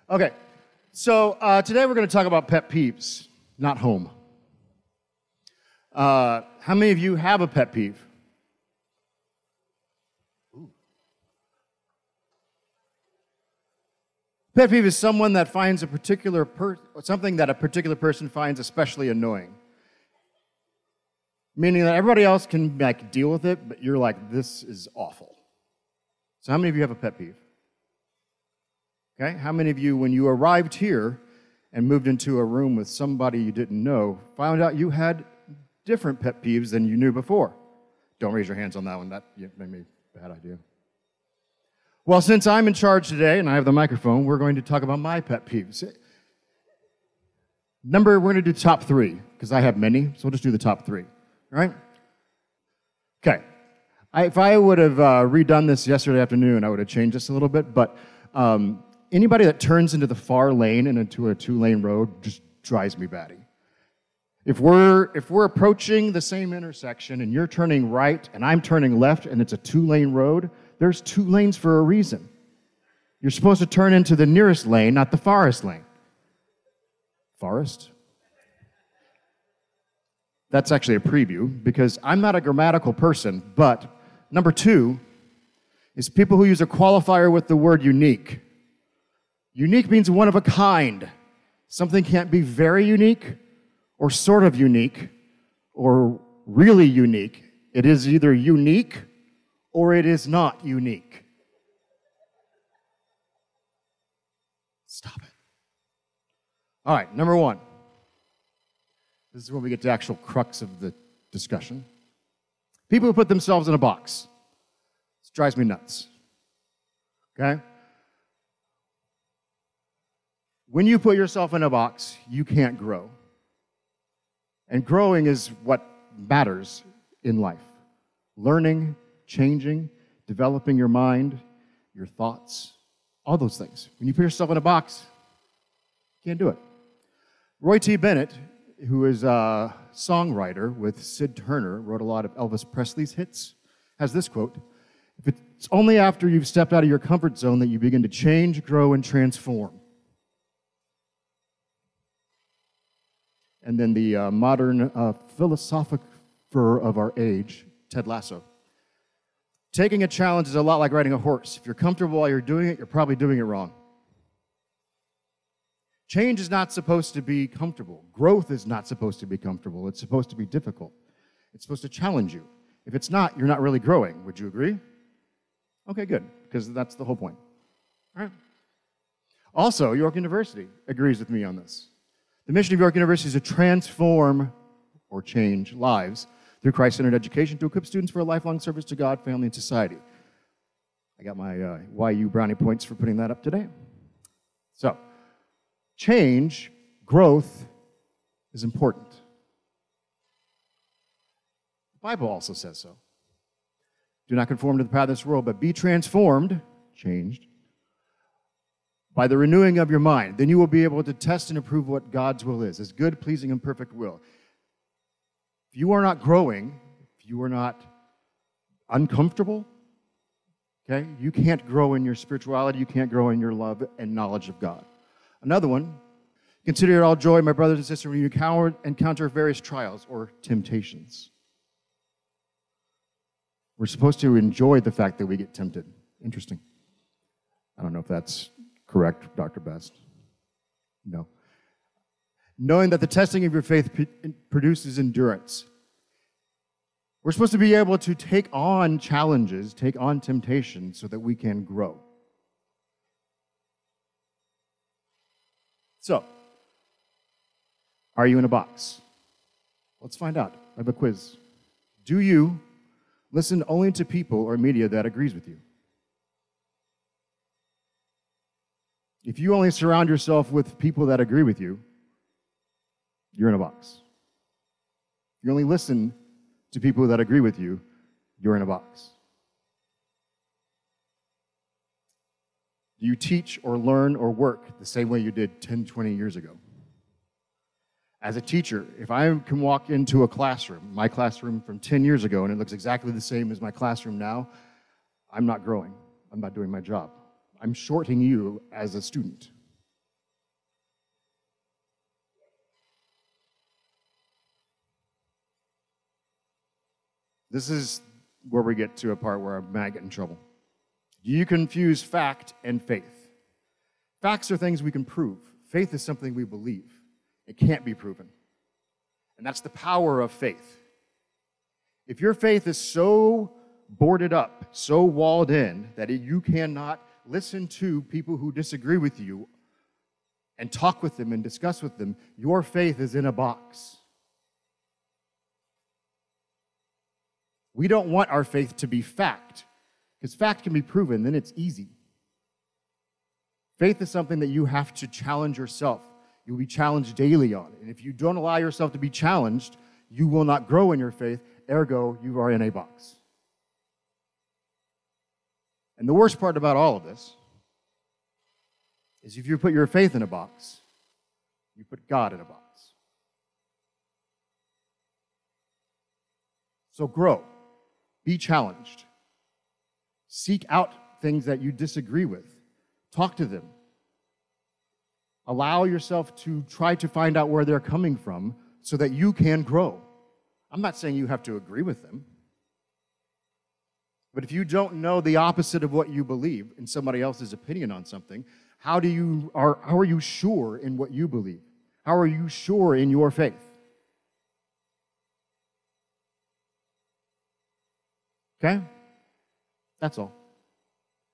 Okay, so today we're going to talk about pet peeves, not home. How many of you have a pet peeve? Pet peeve is someone that finds something that a particular person finds especially annoying. Meaning that everybody else can deal with it, but you're like, this is awful. So how many of you have a pet peeve? Okay, how many of you, when you arrived here and moved into a room with somebody you didn't know, found out you had different pet peeves than you knew before? Don't raise your hands on that one. That may be a bad idea. Well, since I'm in charge today and I have the microphone, we're going to talk about my pet peeves. We're going to do top 3, because I have many, so we'll just do the top 3. All right? Okay. If I would have redone this yesterday afternoon, I would have changed this a little bit, but anybody that turns into the far lane and into a 2-lane road just drives me batty. If we're approaching the same intersection and you're turning right and I'm turning left and it's a 2-lane road, there's 2 lanes for a reason. You're supposed to turn into the nearest lane, not the farthest lane. Forest? That's actually a preview, because I'm not a grammatical person, but number 2 is people who use a qualifier with the word unique. Unique means one of a kind. Something can't be very unique, or sort of unique, or really unique. It is either unique or it is not unique. Stop it. All right, number 1. This is when we get to the actual crux of the discussion. People who put themselves in a box. This drives me nuts. Okay? When you put yourself in a box, you can't grow. And growing is what matters in life. Learning, changing, developing your mind, your thoughts, all those things. When you put yourself in a box, you can't do it. Roy T. Bennett, who is a songwriter with Sid Turner, wrote a lot of Elvis Presley's hits, has this quote: "If it's only after you've stepped out of your comfort zone that you begin to change, grow, and transform." And then the modern philosopher of our age, Ted Lasso. "Taking a challenge is a lot like riding a horse. If you're comfortable while you're doing it, you're probably doing it wrong." Change is not supposed to be comfortable. Growth is not supposed to be comfortable. It's supposed to be difficult. It's supposed to challenge you. If it's not, you're not really growing. Would you agree? Okay, good, because that's the whole point. All right. Also, York University agrees with me on this. The mission of York University is to transform or change lives through Christ-centered education to equip students for a lifelong service to God, family, and society. I got my YU brownie points for putting that up today. So, change, growth is important. The Bible also says so. "Do not conform to the path of this world, but be transformed," changed, "by the renewing of your mind. Then you will be able to test and approve what God's will is, his good, pleasing, and perfect will." If you are not growing, if you are not uncomfortable, okay, you can't grow in your spirituality, you can't grow in your love and knowledge of God. Another one: "Consider it all joy, my brothers and sisters, when you encounter various trials or temptations." We're supposed to enjoy the fact that we get tempted. Interesting. I don't know if that's correct, Dr. Best. No. "Knowing that the testing of your faith produces endurance." We're supposed to be able to take on challenges, take on temptations, so that we can grow. So, are you in a box? Let's find out. I have a quiz. Do you listen only to people or media that agrees with you? If you only surround yourself with people that agree with you, you're in a box. If you only listen to people that agree with you, you're in a box. Do you teach or learn or work the same way you did 10, 20 years ago? As a teacher, if I can walk into a classroom, my classroom from 10 years ago, and it looks exactly the same as my classroom now, I'm not growing. I'm not doing my job. I'm shorting you as a student. This is where we get to a part where I might get in trouble. Do you confuse fact and faith? Facts are things we can prove. Faith is something we believe. It can't be proven. And that's the power of faith. If your faith is so boarded up, so walled in, that you cannot listen to people who disagree with you and talk with them and discuss with them, your faith is in a box. We don't want our faith to be fact, because fact can be proven, then it's easy. Faith is something that you have to challenge yourself. You'll be challenged daily on it. And if you don't allow yourself to be challenged, you will not grow in your faith. Ergo, you are in a box. And the worst part about all of this is if you put your faith in a box, you put God in a box. So grow. Be challenged. Seek out things that you disagree with. Talk to them. Allow yourself to try to find out where they're coming from so that you can grow. I'm not saying you have to agree with them. But if you don't know the opposite of what you believe in somebody else's opinion on something, how are you sure in what you believe? How are you sure in your faith? Okay? That's all.